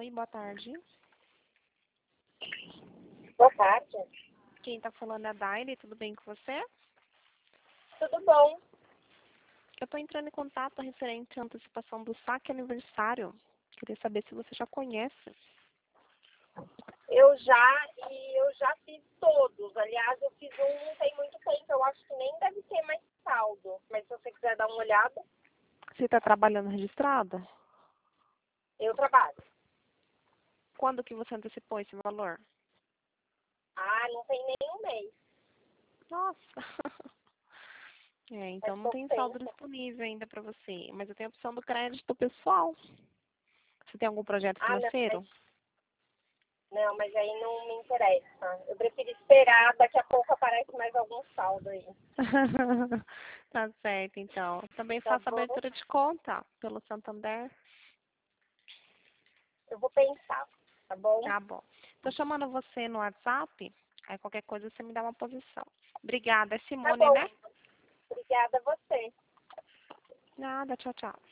Oi, boa tarde. Boa tarde. Quem está falando é a Daile, tudo bem com você? Tudo bom? Eu estou entrando em contato referente à antecipação do saque aniversário. Queria saber se você já conhece. Eu já fiz todos. Aliás, eu fiz um não tem muito tempo. Eu acho que nem deve ter mais saldo. Mas se você quiser dar uma olhada, Você está trabalhando registrada? eu trabalho. Quando que você antecipou esse valor? Ah, não tem nem um mês. Nossa! Então Faz não pouco tem saldo tempo. disponível ainda para você. Mas eu tenho a opção do crédito pessoal. Você tem algum projeto Ah, financeiro? não, mas aí não me interessa. Eu prefiro esperar. Daqui a pouco aparece mais algum saldo aí. Tá certo, então. Também Tá faço bom? abertura de conta pelo Santander. Eu vou pensar. Tá bom? Tá bom. Tô chamando você no WhatsApp. Aí qualquer coisa você me dá uma posição. Obrigada. É Tá Simone, bom. né? Obrigada a você. Nada, tchau, tchau.